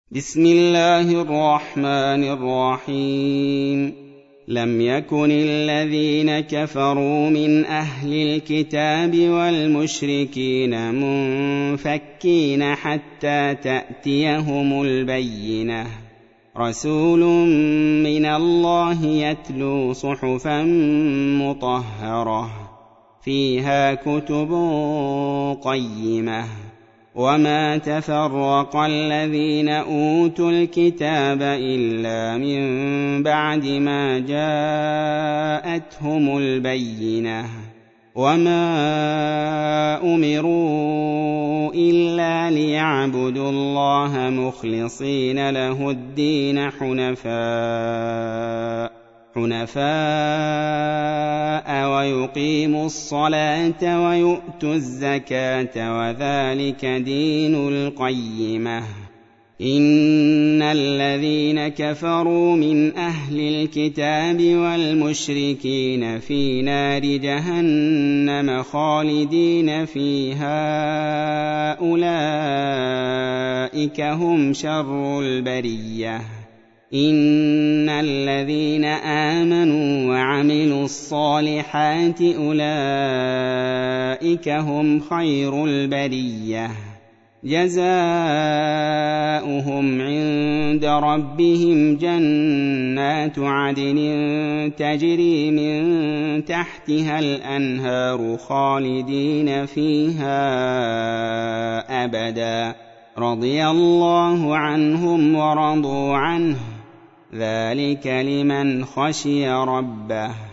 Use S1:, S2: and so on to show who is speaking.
S1: بسم الله الرحمن الرحيم. لم يكن الذين كفروا من أهل الكتاب والمشركين منفكين حتى تأتيهم البينة، رسول من الله يتلو صحفا مطهرة فيها كتب قيمة. وما تفرق الذين أوتوا الكتاب إلا من بعد ما جاءتهم البينة، وما أمروا إلا ليعبدوا الله مخلصين له الدين حنفاء ويقيموا الصلاة ويؤتوا الزكاة وذلك دين القيمة. إن الذين كفروا من أهل الكتاب والمشركين في نار جهنم خالدين فيها أولئك هم شر البرية. إن الذين آمنوا وعملوا الصالحات أولئك هم خير البرية، جزاؤهم عند ربهم جنات عدن تجري من تحتها الأنهار خالدين فيها أبدا، رضي الله عنهم ورضوا عنه، ذلك لمن خشي ربه.